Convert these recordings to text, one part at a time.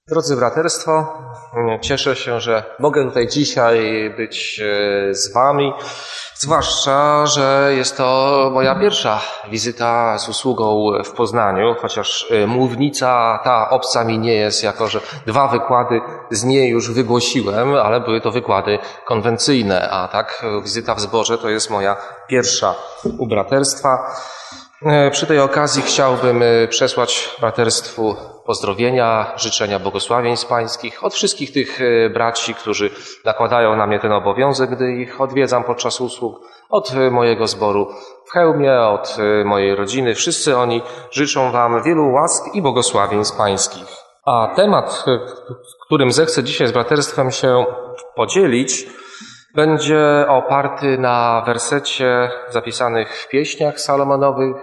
Drodzy braterstwo, cieszę się, że mogę tutaj dzisiaj być z wami, zwłaszcza, że jest to moja pierwsza wizyta z usługą w Poznaniu, chociaż mównica ta obca mi nie jest, jako że 2 wykłady z niej już wygłosiłem, ale były to wykłady konwencyjne, a tak wizyta w zborze to jest moja pierwsza u braterstwa. Przy tej okazji chciałbym przesłać braterstwu pozdrowienia, życzenia błogosławieństw pańskich od wszystkich tych braci, którzy nakładają na mnie ten obowiązek, gdy ich odwiedzam podczas usług, od mojego zboru w Chełmie, od mojej rodziny. Wszyscy oni życzą wam wielu łask i błogosławieństw pańskich. A temat, którym zechcę dzisiaj z braterstwem się podzielić, będzie oparty na wersecie zapisanych w pieśniach Salomonowych,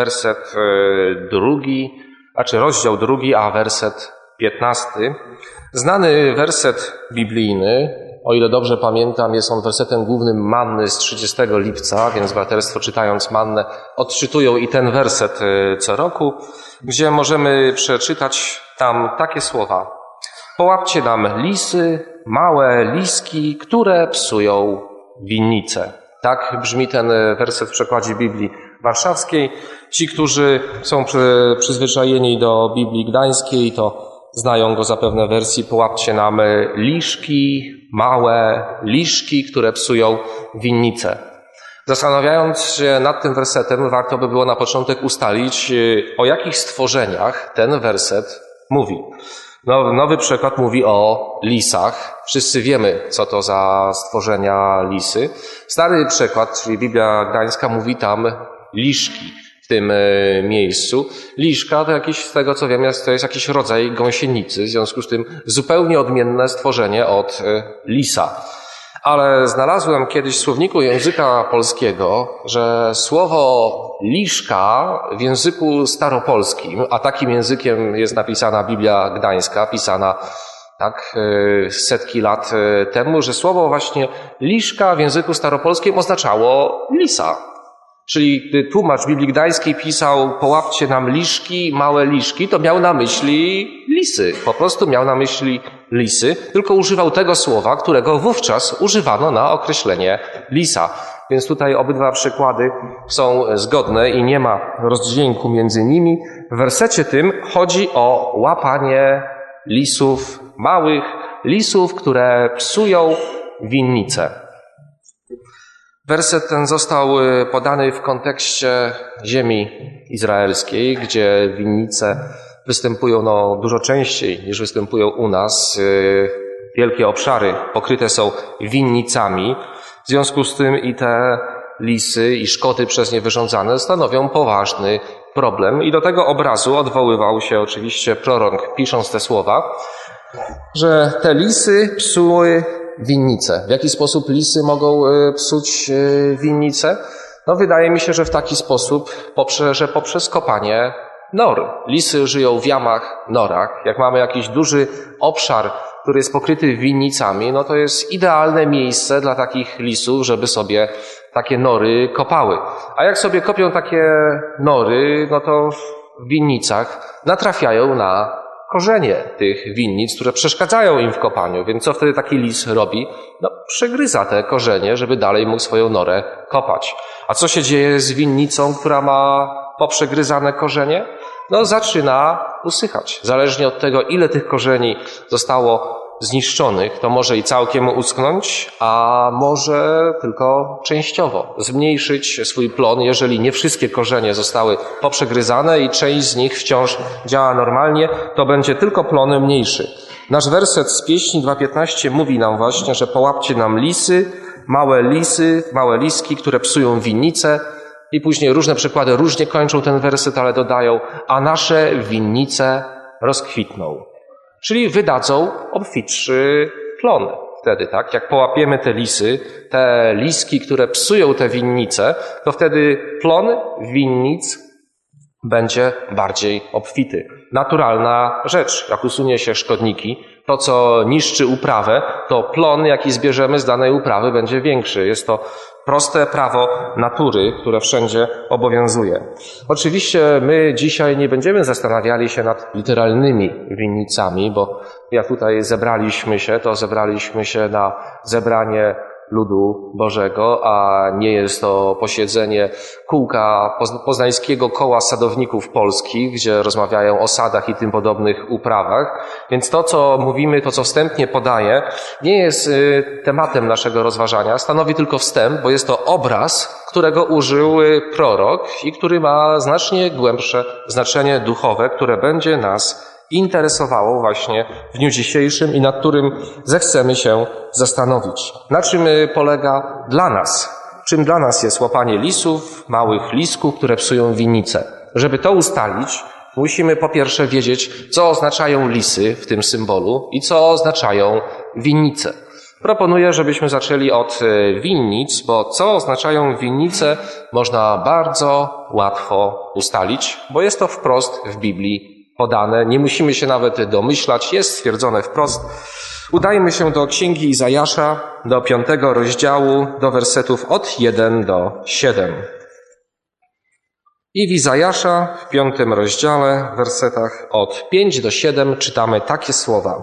rozdział 2, a werset 15. Znany werset biblijny, o ile dobrze pamiętam, jest on wersetem głównym Manny z 30 lipca, więc braterstwo czytając Mannę odczytują i ten werset co roku, gdzie możemy przeczytać tam takie słowa. Połapcie nam lisy, małe liski, które psują winnice. Tak brzmi ten werset w przekładzie Biblii Warszawskiej. Ci, którzy są przyzwyczajeni do Biblii Gdańskiej, to znają go zapewne w wersji połapcie nam liszki, małe liszki, które psują winnice. Zastanawiając się nad tym wersetem, warto by było na początek ustalić, o jakich stworzeniach ten werset mówi. Nowy przekład mówi o lisach. Wszyscy wiemy, co to za stworzenia lisy. Stary przekład, czyli Biblia Gdańska, mówi tam liszki w tym miejscu. Liszka to jakiś, z tego co wiem, to jest jakiś rodzaj gąsienicy, w związku z tym zupełnie odmienne stworzenie od lisa. Ale znalazłem kiedyś w słowniku języka polskiego, że słowo liszka w języku staropolskim, a takim językiem jest napisana Biblia Gdańska, pisana tak setki lat temu, że słowo właśnie liszka w języku staropolskim oznaczało lisa. Czyli gdy tłumacz Biblii Gdańskiej pisał połapcie nam liszki, małe liszki, to miał na myśli lisy. Po prostu miał na myśli lisy, tylko używał tego słowa, którego wówczas używano na określenie lisa. Więc tutaj obydwa przykłady są zgodne i nie ma rozdźwięku między nimi. W wersecie tym chodzi o łapanie lisów, małych lisów, które psują winnice. Werset ten został podany w kontekście ziemi izraelskiej, gdzie winnice występują dużo częściej niż występują u nas. Wielkie obszary pokryte są winnicami. W związku z tym i te lisy i szkody przez nie wyrządzane stanowią poważny problem. I do tego obrazu odwoływał się oczywiście prorok, pisząc te słowa, że te lisy psuły winnice. W jaki sposób lisy mogą psuć winnice? Wydaje mi się, że w taki sposób, że poprzez kopanie nor. Lisy żyją w jamach, norach. Jak mamy jakiś duży obszar, który jest pokryty winnicami, to jest idealne miejsce dla takich lisów, żeby sobie takie nory kopały. A jak sobie kopią takie nory, to w winnicach natrafiają na korzenie tych winnic, które przeszkadzają im w kopaniu. Więc co wtedy taki lis robi? Przegryza te korzenie, żeby dalej mógł swoją norę kopać. A co się dzieje z winnicą, która ma poprzegryzane korzenie? Zaczyna usychać. Zależnie od tego, ile tych korzeni zostało zniszczonych, to może i całkiem uschnąć, a może tylko częściowo zmniejszyć swój plon, jeżeli nie wszystkie korzenie zostały poprzegryzane i część z nich wciąż działa normalnie, to będzie tylko plon mniejszy. Nasz werset z pieśni 2.15 mówi nam właśnie, że połapcie nam lisy, małe liski, które psują winnice, i później różne przykłady różnie kończą ten werset, ale dodają, a nasze winnice rozkwitną. Czyli wydadzą obfitszy plon wtedy, tak? Jak połapiemy te lisy, te liski, które psują te winnice, to wtedy plon winnic będzie bardziej obfity. Naturalna rzecz, jak usunie się szkodniki, to co niszczy uprawę, to plon, jaki zbierzemy z danej uprawy, będzie większy. Jest to proste prawo natury, które wszędzie obowiązuje. Oczywiście my dzisiaj nie będziemy zastanawiali się nad literalnymi winnicami, bo jak tutaj zebraliśmy się na zebranie ludu Bożego, a nie jest to posiedzenie kółka poznańskiego koła sadowników polskich, gdzie rozmawiają o sadach i tym podobnych uprawach. Więc to, co mówimy, to, co wstępnie podaję, nie jest tematem naszego rozważania, stanowi tylko wstęp, bo jest to obraz, którego użył prorok i który ma znacznie głębsze znaczenie duchowe, które będzie nas interesowało właśnie w dniu dzisiejszym i nad którym zechcemy się zastanowić. Na czym polega dla nas? Czym dla nas jest łapanie lisów, małych lisków, które psują winnicę? Żeby to ustalić, musimy po pierwsze wiedzieć, co oznaczają lisy w tym symbolu i co oznaczają winnice. Proponuję, żebyśmy zaczęli od winnic, bo co oznaczają winnice, można bardzo łatwo ustalić, bo jest to wprost w Biblii podane. Nie musimy się nawet domyślać, jest stwierdzone wprost. Udajmy się do Księgi Izajasza, do 5 rozdziału, do wersetów od 1 do 7. I w Izajasza w 5 rozdziale, w wersetach od 5 do 7 czytamy takie słowa.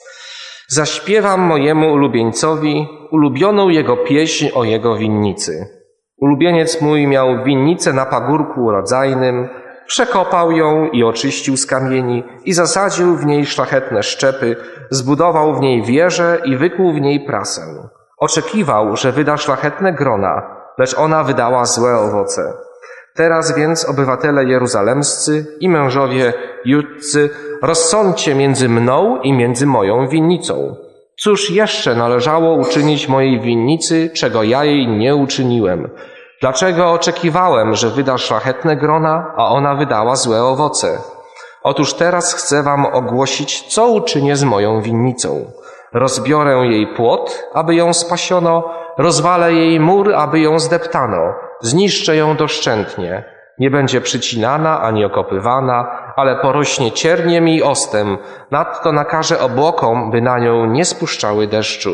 Zaśpiewam mojemu ulubieńcowi ulubioną jego pieśń o jego winnicy. Ulubieniec mój miał winnicę na pagórku rodzajnym, przekopał ją i oczyścił z kamieni i zasadził w niej szlachetne szczepy, zbudował w niej wieżę i wykuł w niej prasę. Oczekiwał, że wyda szlachetne grona, lecz ona wydała złe owoce. Teraz więc, obywatele jeruzalemscy i mężowie judzcy, rozsądźcie między mną i między moją winnicą. Cóż jeszcze należało uczynić mojej winnicy, czego ja jej nie uczyniłem? Dlaczego oczekiwałem, że wyda szlachetne grona, a ona wydała złe owoce? Otóż teraz chcę wam ogłosić, co uczynię z moją winnicą. Rozbiorę jej płot, aby ją spasiono, rozwalę jej mur, aby ją zdeptano, zniszczę ją doszczętnie. Nie będzie przycinana ani okopywana, ale porośnie cierniem i ostem. Nadto nakażę obłokom, by na nią nie spuszczały deszczu.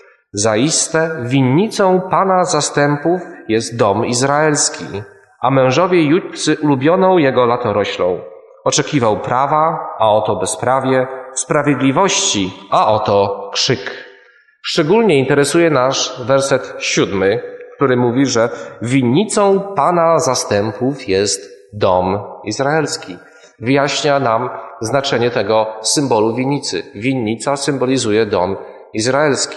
Zaiste winnicą Pana zastępów jest dom izraelski, a mężowie judzcy ulubioną jego latoroślą. Oczekiwał prawa, a oto bezprawie, sprawiedliwości, a oto krzyk. Szczególnie interesuje nas werset 7, który mówi, że winnicą Pana zastępów jest dom izraelski. Wyjaśnia nam znaczenie tego symbolu winnicy. Winnica symbolizuje dom izraelski.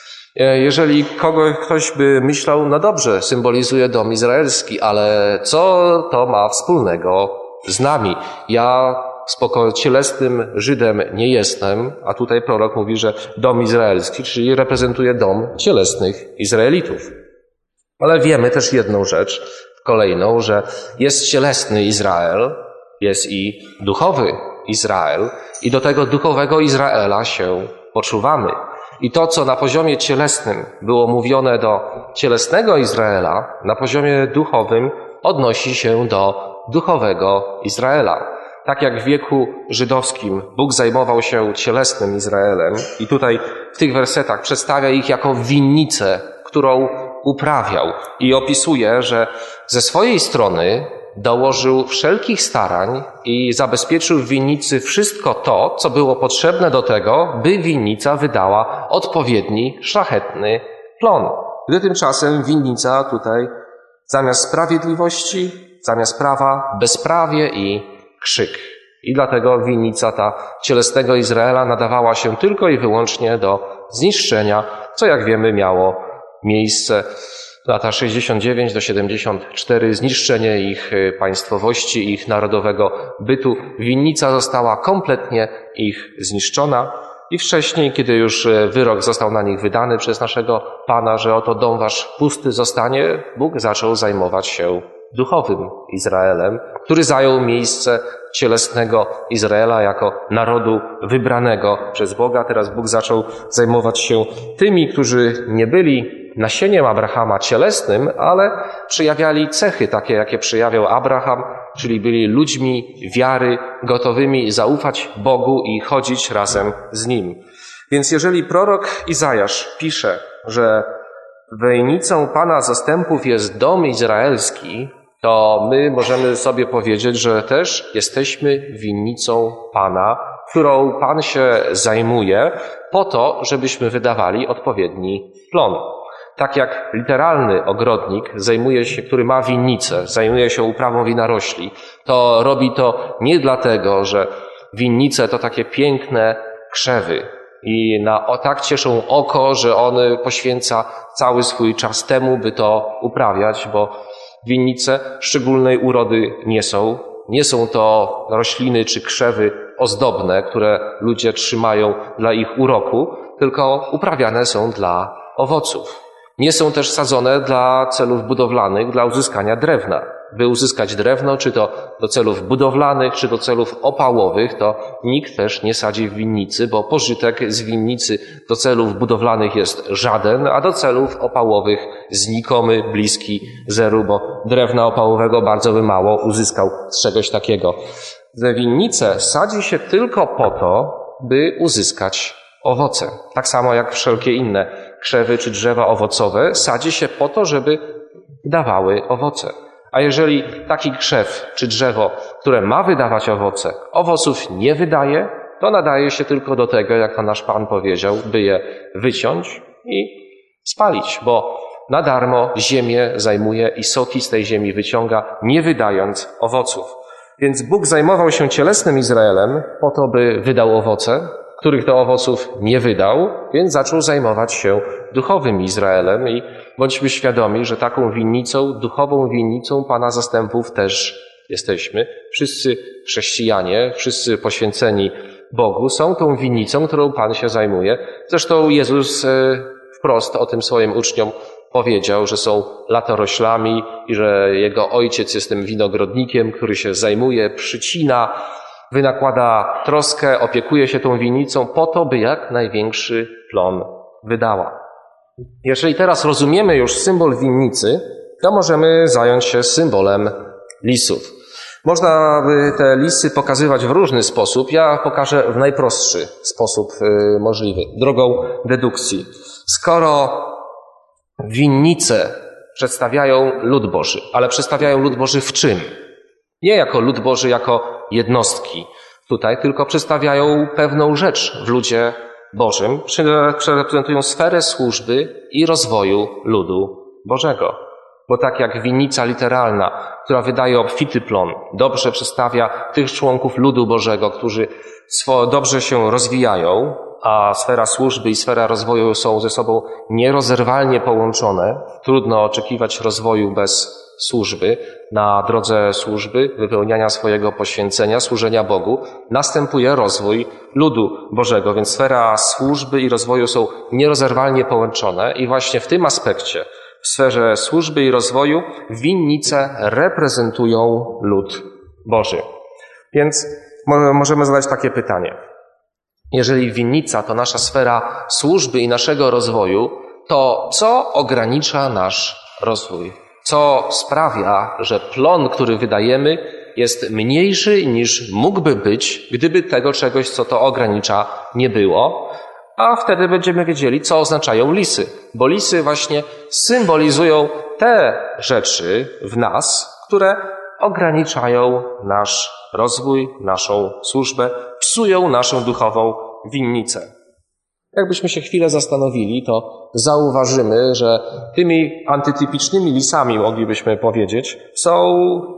Jeżeli ktoś by myślał, no dobrze, symbolizuje dom izraelski, ale co to ma wspólnego z nami? Ja cielesnym Żydem nie jestem, a tutaj prorok mówi, że dom izraelski, czyli reprezentuje dom cielesnych Izraelitów. Ale wiemy też jedną rzecz, kolejną, że jest cielesny Izrael, jest i duchowy Izrael i do tego duchowego Izraela się poczuwamy. I to, co na poziomie cielesnym było mówione do cielesnego Izraela, na poziomie duchowym odnosi się do duchowego Izraela. Tak jak w wieku żydowskim Bóg zajmował się cielesnym Izraelem i tutaj w tych wersetach przedstawia ich jako winnicę, którą uprawiał i opisuje, że ze swojej strony dołożył wszelkich starań i zabezpieczył w winnicy wszystko to, co było potrzebne do tego, by winnica wydała odpowiedni, szlachetny plon. Gdy tymczasem winnica tutaj zamiast sprawiedliwości, zamiast prawa, bezprawie i krzyk. I dlatego winnica ta cielesnego Izraela nadawała się tylko i wyłącznie do zniszczenia, co jak wiemy miało miejsce lata 69 do 74, zniszczenie ich państwowości, ich narodowego bytu. Winnica została kompletnie ich zniszczona i wcześniej, kiedy już wyrok został na nich wydany przez naszego Pana, że oto dom wasz pusty zostanie, Bóg zaczął zajmować się duchowym Izraelem, który zajął miejsce cielesnego Izraela jako narodu wybranego przez Boga. Teraz Bóg zaczął zajmować się tymi, którzy nie byli nasieniem Abrahama cielesnym, ale przejawiali cechy takie, jakie przejawiał Abraham, czyli byli ludźmi wiary, gotowymi zaufać Bogu i chodzić razem z Nim. Więc jeżeli prorok Izajasz pisze, że winnicą Pana zastępów jest dom izraelski, to my możemy sobie powiedzieć, że też jesteśmy winnicą Pana, którą Pan się zajmuje po to, żebyśmy wydawali odpowiedni plon. Tak jak literalny ogrodnik który ma winnicę, zajmuje się uprawą winorośli, to robi to nie dlatego, że winnice to takie piękne krzewy i tak cieszą oko, że on poświęca cały swój czas temu, by to uprawiać, bo winnice szczególnej urody nie są. Nie są to rośliny czy krzewy ozdobne, które ludzie trzymają dla ich uroku, tylko uprawiane są dla owoców. Nie są też sadzone dla celów budowlanych, dla uzyskania drewna. By uzyskać drewno, czy to do celów budowlanych, czy do celów opałowych, to nikt też nie sadzi w winnicy, bo pożytek z winnicy do celów budowlanych jest żaden, a do celów opałowych znikomy, bliski zeru, bo drewna opałowego bardzo by mało uzyskał z czegoś takiego. Te winnice sadzi się tylko po to, by uzyskać owoce. Tak samo jak wszelkie inne krzewy czy drzewa owocowe sadzi się po to, żeby dawały owoce. A jeżeli taki krzew czy drzewo, które ma wydawać owoce, owoców nie wydaje, to nadaje się tylko do tego, jak to nasz Pan powiedział, by je wyciąć i spalić, bo na darmo ziemię zajmuje i soki z tej ziemi wyciąga, nie wydając owoców. Więc Bóg zajmował się cielesnym Izraelem po to, by wydał owoce, których to owoców nie wydał, więc zaczął zajmować się duchowym Izraelem i bądźmy świadomi, że taką winnicą, duchową winnicą Pana zastępów też jesteśmy. Wszyscy chrześcijanie, wszyscy poświęceni Bogu są tą winnicą, którą Pan się zajmuje. Zresztą Jezus wprost o tym swoim uczniom powiedział, że są latoroślami i że Jego Ojciec jest tym winogrodnikiem, który się zajmuje, przycina, wynakłada troskę, opiekuje się tą winnicą po to, by jak największy plon wydała. Jeżeli teraz rozumiemy już symbol winnicy, to możemy zająć się symbolem lisów. Można by te lisy pokazywać w różny sposób. Ja pokażę w najprostszy sposób możliwy, drogą dedukcji. Skoro winnice przedstawiają lud Boży, ale przedstawiają lud Boży w czym? Nie jako lud Boży, jako jednostki tutaj, tylko przedstawiają pewną rzecz w ludzie Bożym, reprezentują sferę służby i rozwoju ludu Bożego. Bo tak jak winnica literalna, która wydaje obfity plon, dobrze przedstawia tych członków ludu Bożego, którzy dobrze się rozwijają, a sfera służby i sfera rozwoju są ze sobą nierozerwalnie połączone. Trudno oczekiwać rozwoju bez służby. Na drodze służby, wypełniania swojego poświęcenia, służenia Bogu, następuje rozwój ludu Bożego, więc sfera służby i rozwoju są nierozerwalnie połączone i właśnie w tym aspekcie, w sferze służby i rozwoju, winnice reprezentują lud Boży. Więc możemy zadać takie pytanie. Jeżeli winnica to nasza sfera służby i naszego rozwoju, to co ogranicza nasz rozwój? Co sprawia, że plon, który wydajemy, jest mniejszy niż mógłby być, gdyby tego czegoś, co to ogranicza, nie było? A wtedy będziemy wiedzieli, co oznaczają lisy. Bo lisy właśnie symbolizują te rzeczy w nas, które ograniczają nasz rozwój, naszą służbę, psują naszą duchową winnicę. Jakbyśmy się chwilę zastanowili, to zauważymy, że tymi antytypicznymi lisami, moglibyśmy powiedzieć, są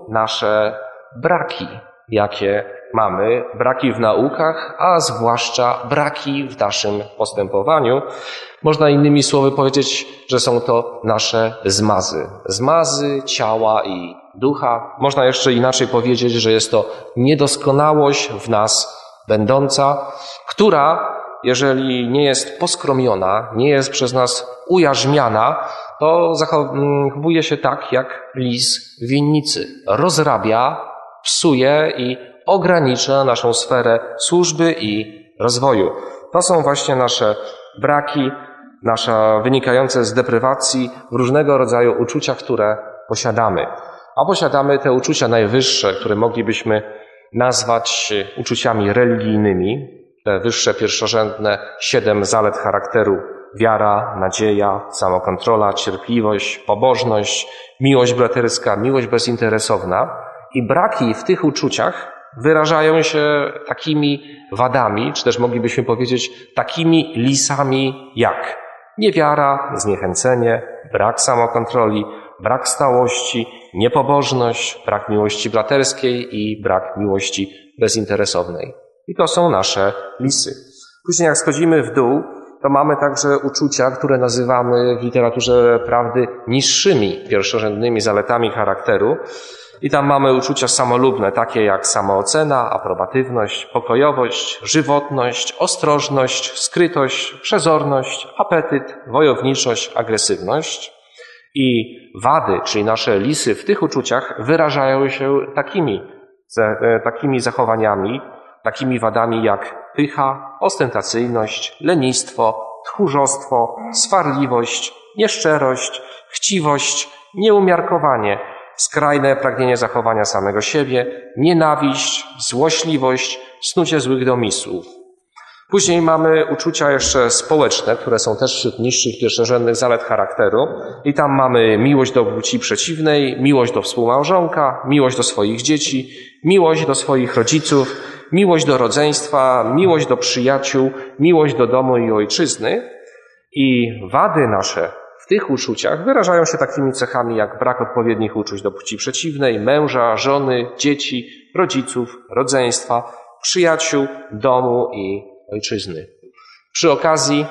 nasze braki, jakie mamy, braki w naukach, a zwłaszcza braki w naszym postępowaniu. Można innymi słowy powiedzieć, że są to nasze zmazy. Zmazy ciała i ducha. Można jeszcze inaczej powiedzieć, że jest to niedoskonałość w nas będąca, która, jeżeli nie jest poskromiona, nie jest przez nas ujarzmiana, to zachowuje się tak jak lis w winnicy. Rozrabia, psuje i ogranicza naszą sferę służby i rozwoju. To są właśnie nasze braki, wynikające z deprywacji w różnego rodzaju uczuciach, które posiadamy. A posiadamy te uczucia najwyższe, które moglibyśmy nazwać uczuciami religijnymi, te wyższe, pierwszorzędne 7 zalet charakteru: wiara, nadzieja, samokontrola, cierpliwość, pobożność, miłość braterska, miłość bezinteresowna. I braki w tych uczuciach wyrażają się takimi wadami, czy też moglibyśmy powiedzieć takimi lisami jak niewiara, zniechęcenie, brak samokontroli, brak stałości, niepobożność, brak miłości braterskiej i brak miłości bezinteresownej. I to są nasze lisy. Później jak schodzimy w dół, to mamy także uczucia, które nazywamy w literaturze prawdy niższymi, pierwszorzędnymi zaletami charakteru. I tam mamy uczucia samolubne, takie jak samoocena, aprobatywność, pokojowość, żywotność, ostrożność, skrytość, przezorność, apetyt, wojowniczość, agresywność. I wady, czyli nasze lisy w tych uczuciach wyrażają się takimi zachowaniami, takimi wadami jak pycha, ostentacyjność, lenistwo, tchórzostwo, swarliwość, nieszczerość, chciwość, nieumiarkowanie, skrajne pragnienie zachowania samego siebie, nienawiść, złośliwość, snucie złych domysłów. Później mamy uczucia jeszcze społeczne, które są też wśród niższych pierwszorzędnych zalet charakteru. I tam mamy miłość do płci przeciwnej, miłość do współmałżonka, miłość do swoich dzieci, miłość do swoich rodziców, miłość do rodzeństwa, miłość do przyjaciół, miłość do domu i ojczyzny. I wady nasze w tych uczuciach wyrażają się takimi cechami jak brak odpowiednich uczuć do płci przeciwnej, męża, żony, dzieci, rodziców, rodzeństwa, przyjaciół, domu i ojczyzny. Przy okazji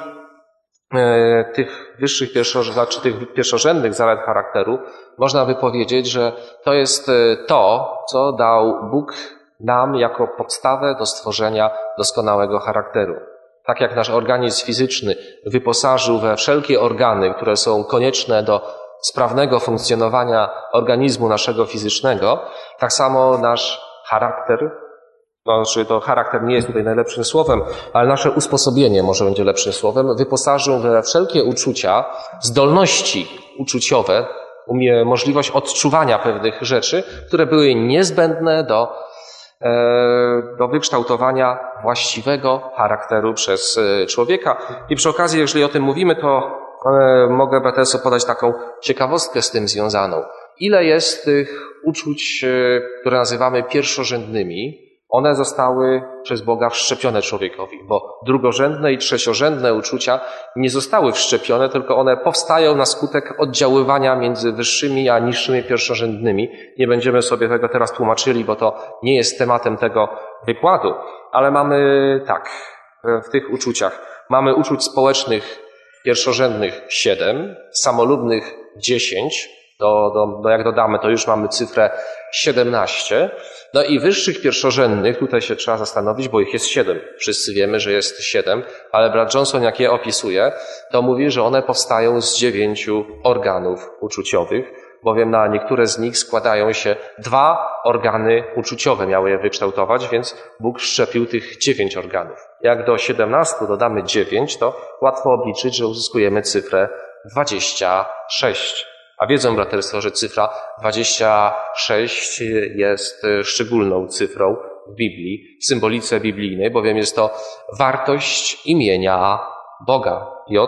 tych wyższych tych pierwszorzędnych zalet charakteru można by powiedzieć, że to jest to, co dał Bóg nam jako podstawę do stworzenia doskonałego charakteru. Tak jak nasz organizm fizyczny wyposażył we wszelkie organy, które są konieczne do sprawnego funkcjonowania organizmu naszego fizycznego, tak samo nasz charakter, to charakter nie jest tutaj najlepszym słowem, ale nasze usposobienie może będzie lepszym słowem, wyposażył we wszelkie uczucia, zdolności uczuciowe, możliwość odczuwania pewnych rzeczy, które były niezbędne do wykształtowania właściwego charakteru przez człowieka. I przy okazji, jeżeli o tym mówimy, to mogę braterstwu podać taką ciekawostkę z tym związaną. Ile jest tych uczuć, które nazywamy pierwszorzędnymi? One zostały przez Boga wszczepione człowiekowi, bo drugorzędne i trzeciorzędne uczucia nie zostały wszczepione, tylko one powstają na skutek oddziaływania między wyższymi a niższymi pierwszorzędnymi. Nie będziemy sobie tego teraz tłumaczyli, bo to nie jest tematem tego wykładu, ale mamy tak, w tych uczuciach. Mamy uczuć społecznych pierwszorzędnych 7, samolubnych 10, jak dodamy, to już mamy cyfrę 17. No i wyższych pierwszorzędnych, tutaj się trzeba zastanowić, bo ich jest 7. Wszyscy wiemy, że jest 7, ale brat Johnson, jak je opisuje, to mówi, że one powstają z 9 organów uczuciowych, bowiem na niektóre z nich składają się 2 organy uczuciowe, miały je wykształtować, więc Bóg wszczepił tych 9 organów. Jak do 17 dodamy 9, to łatwo obliczyć, że uzyskujemy cyfrę 26. A wiedzą braterstwo, że cyfra 26 jest szczególną cyfrą w Biblii, w symbolice biblijnej, bowiem jest to wartość imienia Boga.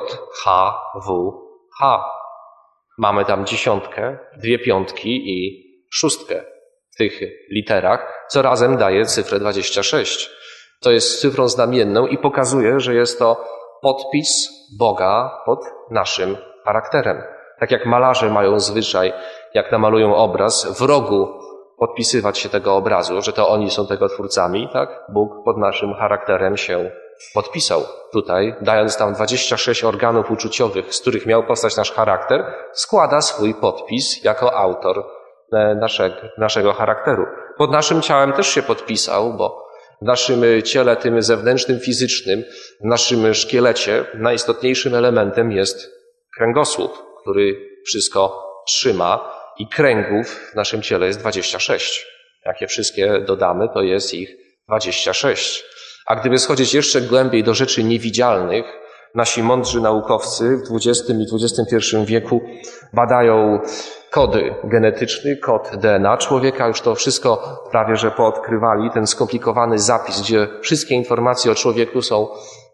J-H-W-H. Mamy tam 10, 2 piątki i 6 w tych literach, co razem daje cyfrę 26. To jest cyfrą znamienną i pokazuje, że jest to podpis Boga pod naszym charakterem. Tak jak malarze mają zwyczaj, jak namalują obraz, w rogu podpisywać się tego obrazu, że to oni są tego twórcami, tak? Bóg pod naszym charakterem się podpisał. Tutaj, dając tam 26 organów uczuciowych, z których miał powstać nasz charakter, składa swój podpis jako autor naszego charakteru. Pod naszym ciałem też się podpisał, bo w naszym ciele, tym zewnętrznym, fizycznym, w naszym szkielecie najistotniejszym elementem jest kręgosłup, który wszystko trzyma i kręgów w naszym ciele jest 26. Jak je wszystkie dodamy, to jest ich 26. A gdyby schodzić jeszcze głębiej do rzeczy niewidzialnych, nasi mądrzy naukowcy w XX i XXI wieku badają kody genetyczne, kod DNA człowieka. Już to wszystko prawie że poodkrywali. Ten skomplikowany zapis, gdzie wszystkie informacje o człowieku są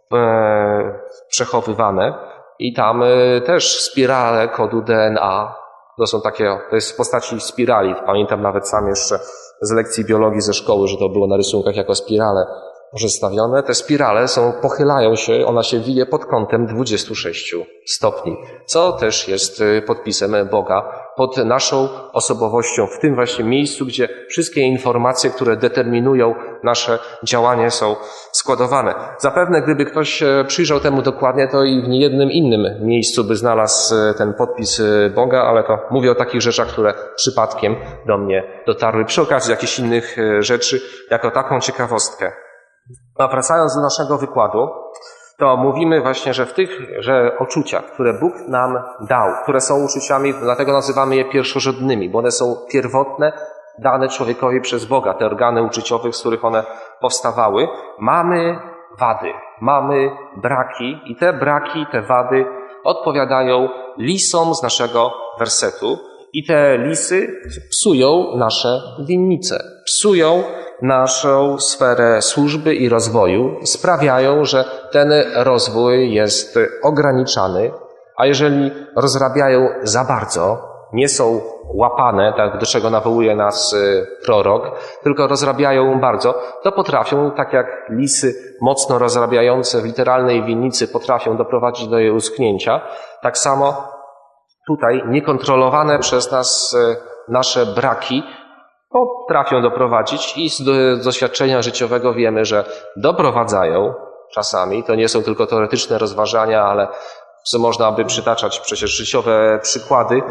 przechowywane. I tam też spirale kodu DNA. To jest w postaci spirali. Pamiętam nawet sam jeszcze z lekcji biologii ze szkoły, że to było na rysunkach jako spirale przedstawione. Te spirale pochylają się, ona się wije pod kątem 26 stopni, co też jest podpisem Boga pod naszą osobowością, w tym właśnie miejscu, gdzie wszystkie informacje, które determinują nasze działanie, są składowane. Zapewne, gdyby ktoś przyjrzał temu dokładnie, to i w niejednym innym miejscu by znalazł ten podpis Boga, ale to mówię o takich rzeczach, które przypadkiem do mnie dotarły przy okazji jakichś innych rzeczy, jako taką ciekawostkę. A wracając do naszego wykładu, to mówimy właśnie, że w tychże uczuciach, które Bóg nam dał, które są uczuciami, dlatego nazywamy je pierwszorzędnymi, bo one są pierwotne, dane człowiekowi przez Boga, te organy uczuciowe, z których one powstawały, mamy wady, mamy braki i te braki, te wady odpowiadają lisom z naszego wersetu i te lisy psują nasze winnice, psują naszą sferę służby i rozwoju, sprawiają, że ten rozwój jest ograniczany, a jeżeli rozrabiają za bardzo, nie są łapane, tak do czego nawołuje nas prorok, tylko rozrabiają bardzo, to potrafią, tak jak lisy mocno rozrabiające w literalnej winnicy potrafią doprowadzić do jej uschnięcia, tak samo tutaj niekontrolowane przez nas nasze braki potrafią doprowadzić i z doświadczenia życiowego wiemy, że doprowadzają czasami, to nie są tylko teoretyczne rozważania, ale można by przytaczać przecież życiowe przykłady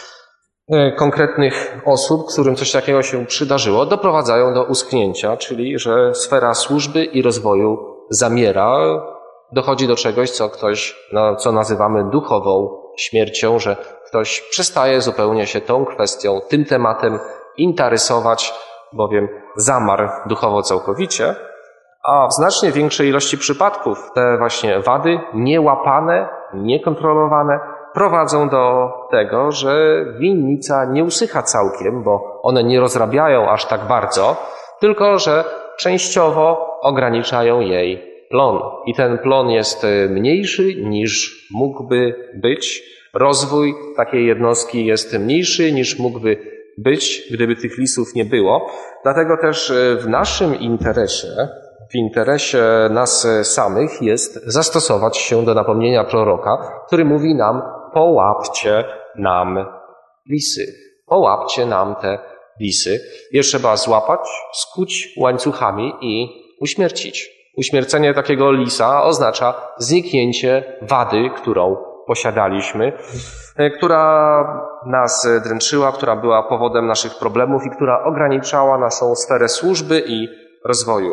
konkretnych osób, którym coś takiego się przydarzyło, doprowadzają do uschnięcia, czyli że sfera służby i rozwoju zamiera, dochodzi do czegoś, co nazywamy duchową śmiercią, że ktoś przestaje zupełnie się tą kwestią, tym tematem interesować, bowiem zamarł duchowo całkowicie, a w znacznie większej ilości przypadków te właśnie wady niełapane, niekontrolowane prowadzą do tego, że winnica nie usycha całkiem, bo one nie rozrabiają aż tak bardzo, tylko że częściowo ograniczają jej plon. I ten plon jest mniejszy niż mógłby być. Rozwój takiej jednostki jest mniejszy niż mógłby być, gdyby tych lisów nie było. Dlatego też w naszym interesie, w interesie nas samych jest zastosować się do napomnienia proroka, który mówi nam: połapcie nam lisy. Połapcie nam te lisy. Je trzeba złapać, skuć łańcuchami i uśmiercić. Uśmiercenie takiego lisa oznacza zniknięcie wady, którą posiadaliśmy, która nas dręczyła, która była powodem naszych problemów i która ograniczała naszą sferę służby i rozwoju.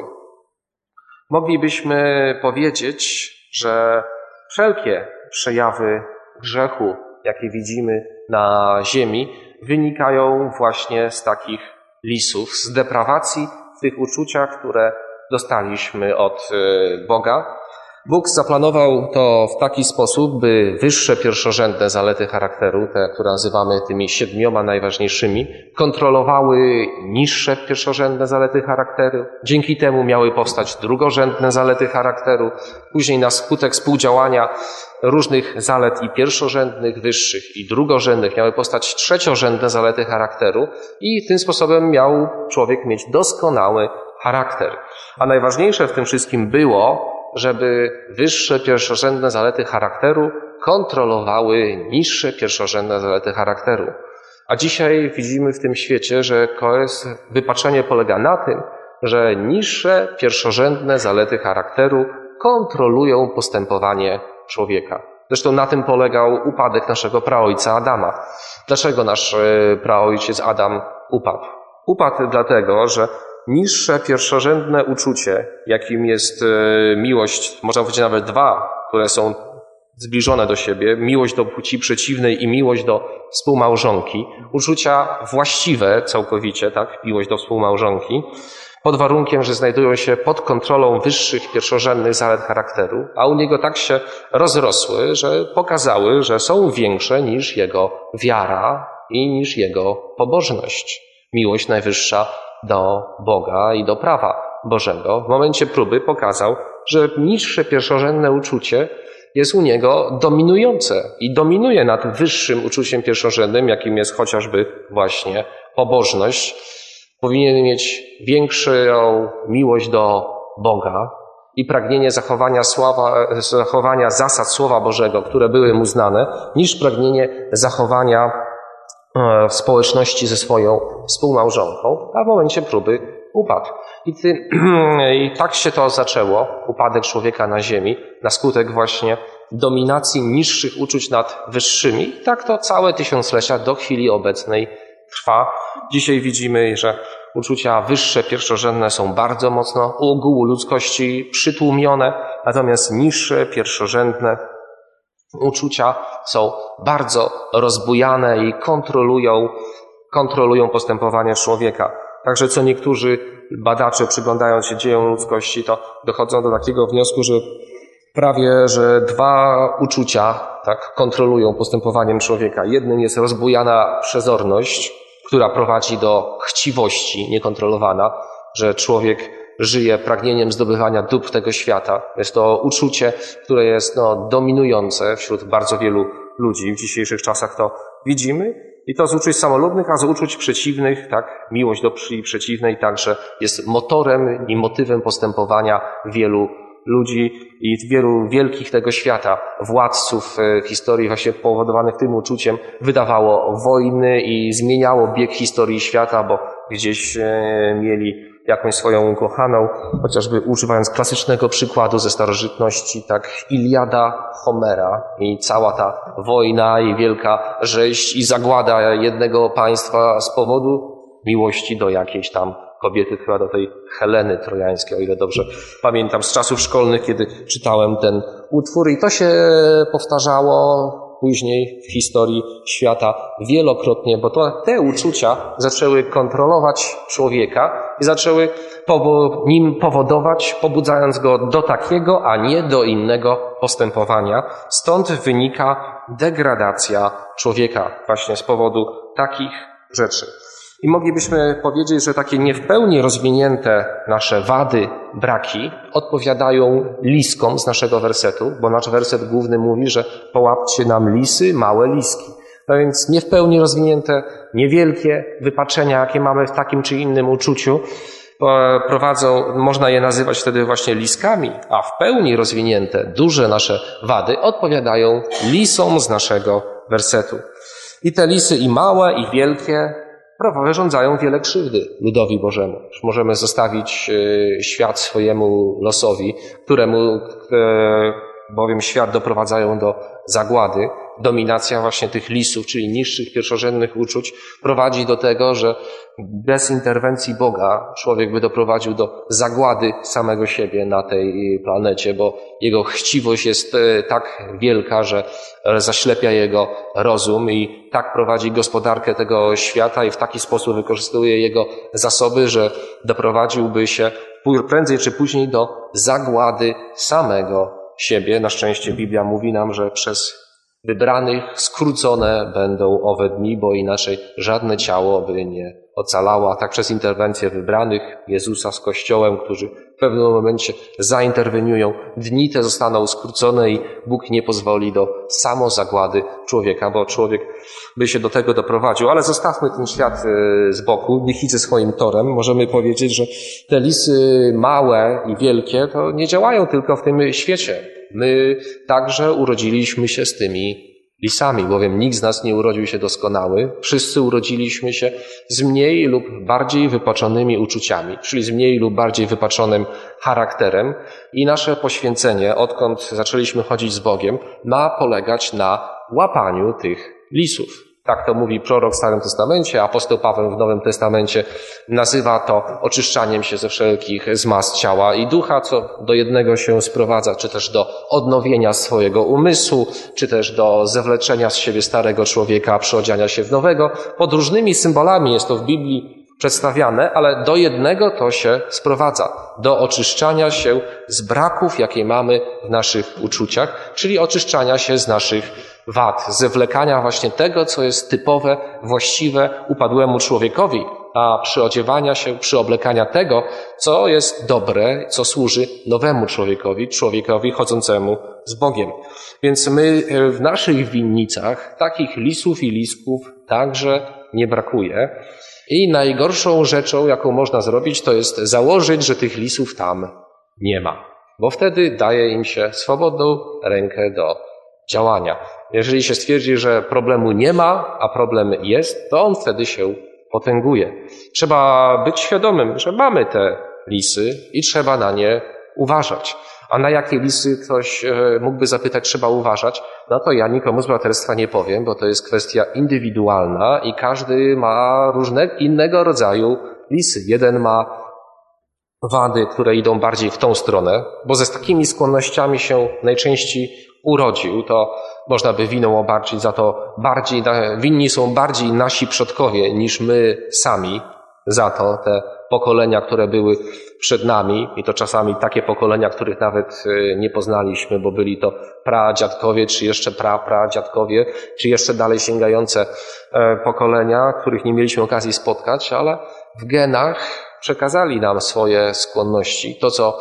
Moglibyśmy powiedzieć, że wszelkie przejawy grzechu, jakie widzimy na ziemi, wynikają właśnie z takich lisów, z deprawacji w tych uczuciach, które dostaliśmy od Boga. Bóg zaplanował to w taki sposób, by wyższe pierwszorzędne zalety charakteru, te, które nazywamy tymi 7 najważniejszymi, kontrolowały niższe pierwszorzędne zalety charakteru. Dzięki temu miały powstać drugorzędne zalety charakteru. Później na skutek współdziałania różnych zalet i pierwszorzędnych, wyższych i drugorzędnych miały powstać trzeciorzędne zalety charakteru i tym sposobem miał człowiek mieć doskonały charakter. A najważniejsze w tym wszystkim było, żeby wyższe pierwszorzędne zalety charakteru kontrolowały niższe pierwszorzędne zalety charakteru. A dzisiaj widzimy w tym świecie, że wypaczenie polega na tym, że niższe pierwszorzędne zalety charakteru kontrolują postępowanie człowieka. Zresztą na tym polegał upadek naszego praojca Adama. Dlaczego nasz praojciec Adam upadł? Upadł dlatego, że niższe pierwszorzędne uczucie, jakim jest miłość, można powiedzieć nawet 2, które są zbliżone do siebie, miłość do płci przeciwnej i miłość do współmałżonki, uczucia właściwe całkowicie, tak, miłość do współmałżonki, pod warunkiem, że znajdują się pod kontrolą wyższych, pierwszorzędnych zalet charakteru, a u niego tak się rozrosły, że pokazały, że są większe niż jego wiara i niż jego pobożność. Miłość najwyższa do Boga i do prawa Bożego w momencie próby pokazał, że niższe pierwszorzędne uczucie jest u niego dominujące i dominuje nad wyższym uczuciem pierwszorzędnym, jakim jest chociażby właśnie pobożność. Powinien mieć większą miłość do Boga i pragnienie zachowania zasad Słowa Bożego, które były mu znane, niż pragnienie zachowania w społeczności ze swoją współmałżonką, a w momencie próby upadł. I tak się to zaczęło, upadek człowieka na ziemi, na skutek właśnie dominacji niższych uczuć nad wyższymi. I tak to całe tysiąclecia do chwili obecnej trwa. Dzisiaj widzimy, że uczucia wyższe, pierwszorzędne są bardzo mocno u ogółu ludzkości przytłumione, natomiast niższe, pierwszorzędne uczucia są bardzo rozbujane i kontrolują postępowanie człowieka. Także co niektórzy badacze, przyglądając się dziejom ludzkości, to dochodzą do takiego wniosku, że prawie, że dwa uczucia tak kontrolują postępowaniem człowieka. Jednym jest rozbujana przezorność, która prowadzi do chciwości niekontrolowana, że człowiek żyje pragnieniem zdobywania dóbr tego świata. Jest to uczucie, które jest dominujące wśród bardzo wielu ludzi. W dzisiejszych czasach to widzimy. I to z uczuć samolubnych, a z uczuć przeciwnych, tak, miłość do przeciwnej także jest motorem i motywem postępowania wielu ludzi i wielu wielkich tego świata, władców w historii właśnie powodowanych tym uczuciem wydawało wojny i zmieniało bieg historii świata, bo gdzieś mieli jakąś swoją ukochaną, chociażby używając klasycznego przykładu ze starożytności, tak, Iliada Homera i cała ta wojna i wielka rzeź i zagłada jednego państwa z powodu miłości do jakiejś tam kobiety, chyba do tej Heleny trojańskiej, o ile dobrze pamiętam z czasów szkolnych, kiedy czytałem ten utwór i to się powtarzało później w historii świata wielokrotnie, bo to te uczucia zaczęły kontrolować człowieka i zaczęły nim powodować, pobudzając go do takiego, a nie do innego postępowania. Stąd wynika degradacja człowieka właśnie z powodu takich rzeczy. I moglibyśmy powiedzieć, że takie nie w pełni rozwinięte nasze wady, braki odpowiadają liskom z naszego wersetu, bo nasz werset główny mówi, że połapcie nam lisy, małe liski. No więc nie w pełni rozwinięte, niewielkie wypaczenia, jakie mamy w takim czy innym uczuciu, można je nazywać wtedy właśnie liskami, a w pełni rozwinięte, duże nasze wady odpowiadają lisom z naszego wersetu. I te lisy i małe, i wielkie wyrządzają wiele krzywdy ludowi Bożemu. Możemy zostawić świat swojemu losowi, któremu bowiem świat doprowadzają do zagłady. Dominacja właśnie tych lisów, czyli niższych, pierwszorzędnych uczuć, prowadzi do tego, że bez interwencji Boga człowiek by doprowadził do zagłady samego siebie na tej planecie, bo jego chciwość jest tak wielka, że zaślepia jego rozum i tak prowadzi gospodarkę tego świata i w taki sposób wykorzystuje jego zasoby, że doprowadziłby się prędzej czy później do zagłady samego siebie. Na szczęście Biblia mówi nam, że przez wybranych skrócone będą owe dni, bo inaczej żadne ciało by nie ocalało, a tak przez interwencję wybranych Jezusa z Kościołem, którzy w pewnym momencie zainterweniują, dni te zostaną skrócone i Bóg nie pozwoli do samozagłady człowieka, bo człowiek by się do tego doprowadził. Ale zostawmy ten świat z boku, niech idzie swoim torem. Możemy powiedzieć, że te lisy małe i wielkie to nie działają tylko w tym świecie. My także urodziliśmy się z tymi lisami, bowiem nikt z nas nie urodził się doskonały. Wszyscy urodziliśmy się z mniej lub bardziej wypaczonymi uczuciami, czyli z mniej lub bardziej wypaczonym charakterem i nasze poświęcenie, odkąd zaczęliśmy chodzić z Bogiem, ma polegać na łapaniu tych lisów. Tak to mówi prorok w Starym Testamencie, apostoł Paweł w Nowym Testamencie nazywa to oczyszczaniem się ze wszelkich zmaz ciała i ducha, co do jednego się sprowadza, czy też do odnowienia swojego umysłu, czy też do zewleczenia z siebie starego człowieka, przyodziania się w nowego. Pod różnymi symbolami jest to w Biblii przedstawiane, ale do jednego to się sprowadza. Do oczyszczania się z braków, jakie mamy w naszych uczuciach, czyli oczyszczania się z naszych wad, zwlekania właśnie tego, co jest typowe, właściwe upadłemu człowiekowi, a przyodziewania się, przyoblekania tego, co jest dobre, co służy nowemu człowiekowi chodzącemu z Bogiem. Więc my w naszych winnicach takich lisów i listków także nie brakuje. I najgorszą rzeczą, jaką można zrobić, to jest założyć, że tych lisów tam nie ma. Bo wtedy daje im się swobodną rękę do działania. Jeżeli się stwierdzi, że problemu nie ma, a problem jest, to on wtedy się potęguje. Trzeba być świadomym, że mamy te lisy i trzeba na nie uważać. A na jakie lisy ktoś mógłby zapytać, trzeba uważać? No to ja nikomu z braterstwa nie powiem, bo to jest kwestia indywidualna i każdy ma innego rodzaju lisy. Jeden ma wady, które idą bardziej w tą stronę, bo ze takimi skłonnościami się najczęściej urodził, to można by winą obarczyć za to winni są bardziej nasi przodkowie niż my sami za to, te pokolenia, które były przed nami i to czasami takie pokolenia, których nawet nie poznaliśmy, bo byli to pradziadkowie, czy jeszcze prapradziadkowie, czy jeszcze dalej sięgające pokolenia, których nie mieliśmy okazji spotkać, ale w genach przekazali nam swoje skłonności, to co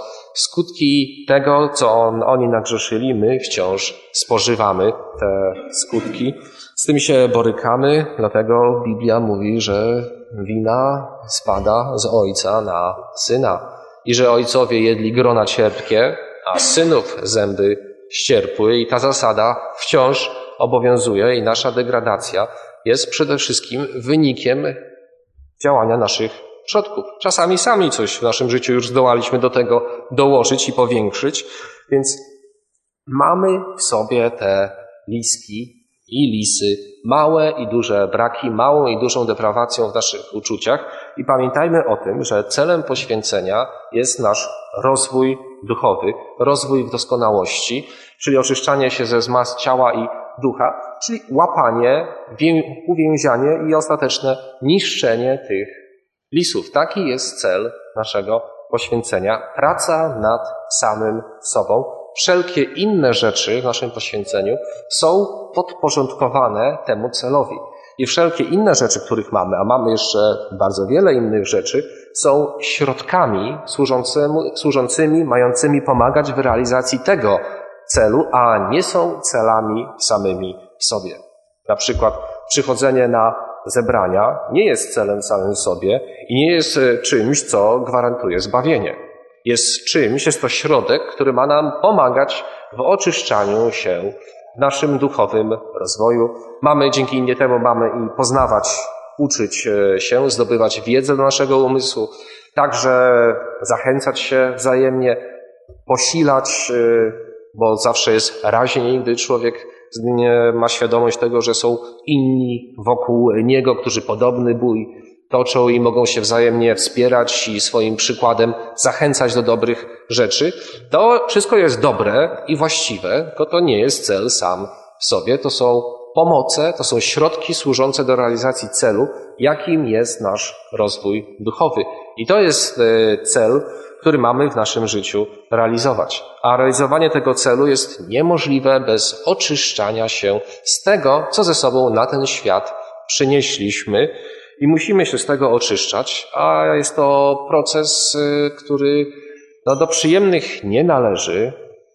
skutki tego, co oni nagrzeszyli, my wciąż spożywamy te skutki. Z tym się borykamy, dlatego Biblia mówi, że wina spada z ojca na syna i że ojcowie jedli grona cierpkie, a synów zęby ścierpły i ta zasada wciąż obowiązuje i nasza degradacja jest przede wszystkim wynikiem działania naszych przodków. Czasami sami coś w naszym życiu już zdołaliśmy do tego dołożyć i powiększyć, więc mamy w sobie te liski i lisy, małe i duże braki, małą i dużą deprawacją w naszych uczuciach i pamiętajmy o tym, że celem poświęcenia jest nasz rozwój duchowy, rozwój w doskonałości, czyli oczyszczanie się ze zmaz ciała i ducha, czyli łapanie, uwięzianie i ostateczne niszczenie tych lisów. Taki jest cel naszego poświęcenia. Praca nad samym sobą. Wszelkie inne rzeczy w naszym poświęceniu są podporządkowane temu celowi. I wszelkie inne rzeczy, których mamy, a mamy jeszcze bardzo wiele innych rzeczy, są środkami służącymi, mającymi pomagać w realizacji tego celu, a nie są celami samymi w sobie. Na przykład przychodzenie na zebrania nie jest celem samym w sobie i nie jest czymś, co gwarantuje zbawienie. Jest to środek, który ma nam pomagać w oczyszczaniu się, w naszym duchowym rozwoju. Dzięki temu mamy i poznawać, uczyć się, zdobywać wiedzę do naszego umysłu, także zachęcać się wzajemnie, posilać, bo zawsze jest raźniej, gdy człowiek ma świadomość tego, że są inni wokół niego, którzy podobny bój toczą i mogą się wzajemnie wspierać i swoim przykładem zachęcać do dobrych rzeczy. To wszystko jest dobre i właściwe, tylko to nie jest cel sam w sobie. To są pomoce, to są środki służące do realizacji celu, jakim jest nasz rozwój duchowy. I to jest cel, który mamy w naszym życiu realizować. A realizowanie tego celu jest niemożliwe bez oczyszczania się z tego, co ze sobą na ten świat przynieśliśmy i musimy się z tego oczyszczać, a jest to proces, który do przyjemnych nie należy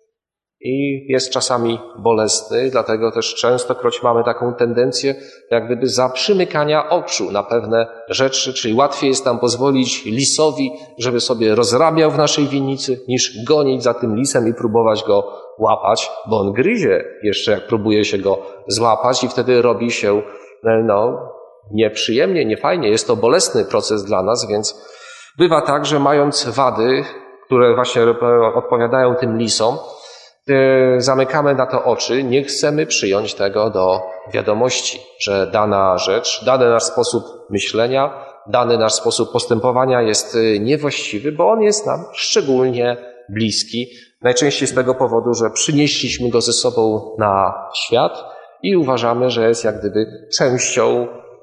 i jest czasami bolesny, dlatego też częstokroć mamy taką tendencję jak gdyby zaprzymykania oczu na pewne rzeczy, czyli łatwiej jest nam pozwolić lisowi, żeby sobie rozrabiał w naszej winnicy, niż gonić za tym lisem i próbować go łapać, bo on gryzie jeszcze jak próbuje się go złapać i wtedy robi się nieprzyjemnie, niefajnie. Jest to bolesny proces dla nas, więc bywa tak, że mając wady, które właśnie odpowiadają tym lisom, zamykamy na to oczy, nie chcemy przyjąć tego do wiadomości, że dana rzecz, dany nasz sposób myślenia, dany nasz sposób postępowania jest niewłaściwy, bo on jest nam szczególnie bliski. Najczęściej z tego powodu, że przynieśliśmy go ze sobą na świat i uważamy, że jest jak gdyby częścią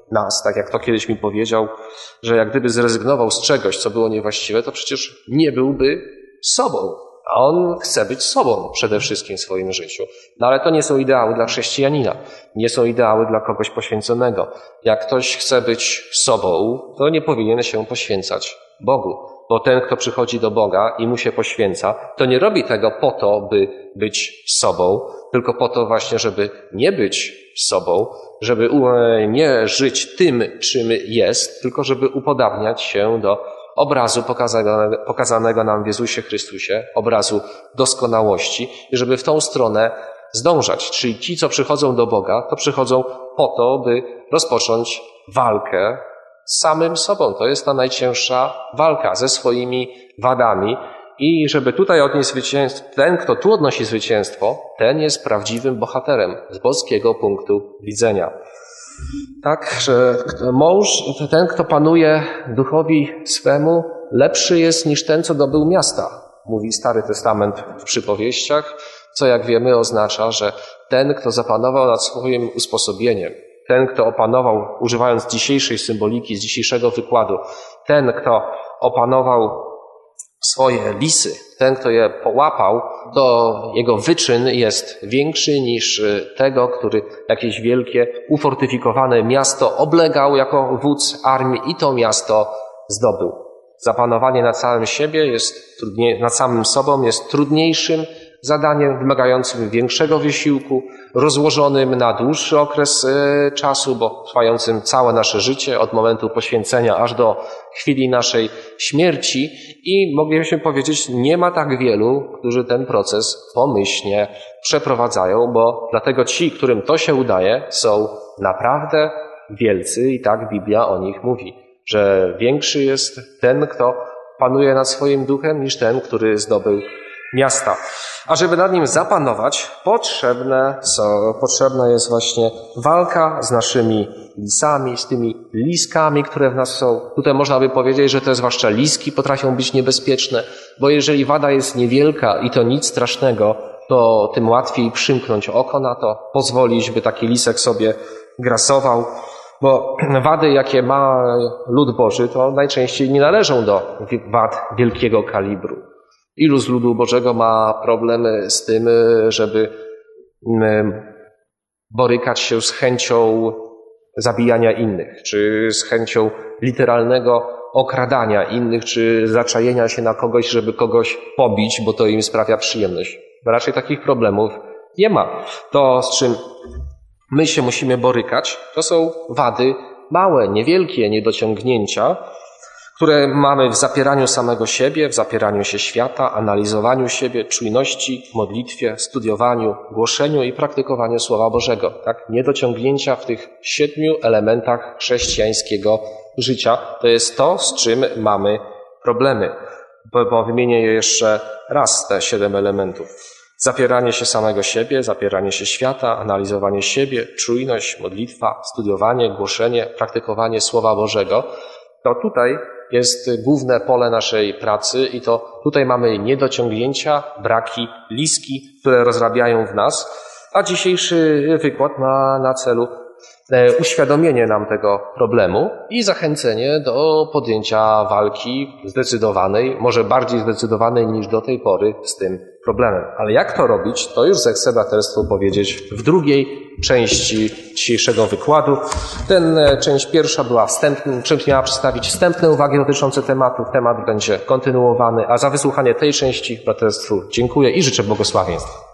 nas, tak jak to kiedyś mi powiedział, że jak gdyby zrezygnował z czegoś, co było niewłaściwe, to przecież nie byłby sobą. A on chce być sobą przede wszystkim w swoim życiu. No ale to nie są ideały dla chrześcijanina. Nie są ideały dla kogoś poświęconego. Jak ktoś chce być sobą, to nie powinien się poświęcać Bogu. Bo ten, kto przychodzi do Boga i mu się poświęca, to nie robi tego po to, by być sobą, tylko po to właśnie, żeby nie być sobą, żeby nie żyć tym, czym jest, tylko żeby upodabniać się do obrazu pokazanego nam w Jezusie Chrystusie, obrazu doskonałości i żeby w tą stronę zdążać. Czyli ci, co przychodzą do Boga, to przychodzą po to, by rozpocząć walkę z samym sobą. To jest ta najcięższa walka ze swoimi wadami i żeby tutaj odnieść zwycięstwo, ten, kto tu odnosi zwycięstwo, ten jest prawdziwym bohaterem z boskiego punktu widzenia. Tak, że mąż, ten, kto panuje duchowi swemu, lepszy jest niż ten, co dobył miasta, mówi Stary Testament w przypowieściach, co jak wiemy oznacza, że ten, kto zapanował nad swoim usposobieniem, ten, kto opanował, używając dzisiejszej symboliki, z dzisiejszego wykładu, ten, kto opanował swoje lisy, ten, kto je połapał, to jego wyczyn jest większy niż tego, który jakieś wielkie, ufortyfikowane miasto oblegał jako wódz armii i to miasto zdobył. Zapanowanie nad nad samym sobą jest trudniejszym zadaniem, wymagającym większego wysiłku, rozłożonym na dłuższy okres czasu, bo trwającym całe nasze życie, od momentu poświęcenia aż do chwili naszej śmierci i moglibyśmy powiedzieć, nie ma tak wielu, którzy ten proces pomyślnie przeprowadzają, bo dlatego ci, którym to się udaje, są naprawdę wielcy i tak Biblia o nich mówi, że większy jest ten, kto panuje nad swoim duchem, niż ten, który zdobył miasta. A żeby nad nim zapanować, potrzebna jest właśnie walka z naszymi lisami, z tymi liskami, które w nas są. Tutaj można by powiedzieć, że te zwłaszcza liski potrafią być niebezpieczne, bo jeżeli wada jest niewielka i to nic strasznego, to tym łatwiej przymknąć oko na to, pozwolić, by taki lisek sobie grasował. Bo wady, jakie ma lud Boży, to najczęściej nie należą do wad wielkiego kalibru. Ilu z ludu Bożego ma problemy z tym, żeby borykać się z chęcią zabijania innych, czy z chęcią literalnego okradania innych, czy zaczajenia się na kogoś, żeby kogoś pobić, bo to im sprawia przyjemność. Raczej takich problemów nie ma. To, z czym my się musimy borykać, to są wady małe, niewielkie niedociągnięcia, które mamy w zapieraniu samego siebie, w zapieraniu się świata, analizowaniu siebie, czujności, modlitwie, studiowaniu, głoszeniu i praktykowaniu Słowa Bożego. Tak? Niedociągnięcia w tych 7 elementach chrześcijańskiego życia to jest to, z czym mamy problemy. Bo wymienię je jeszcze raz, te 7 elementów. Zapieranie się samego siebie, zapieranie się świata, analizowanie siebie, czujność, modlitwa, studiowanie, głoszenie, praktykowanie Słowa Bożego. To tutaj jest główne pole naszej pracy i to tutaj mamy niedociągnięcia, braki, liski, które rozrabiają w nas, a dzisiejszy wykład ma na celu uświadomienie nam tego problemu i zachęcenie do podjęcia walki zdecydowanej, może bardziej zdecydowanej niż do tej pory z tym problemem. Ale jak to robić, to już zechcę braterstwu powiedzieć w drugiej części dzisiejszego wykładu. Część pierwsza była miała przedstawić wstępne uwagi dotyczące tematu. Temat będzie kontynuowany, a za wysłuchanie tej części braterstwu dziękuję i życzę błogosławieństwa.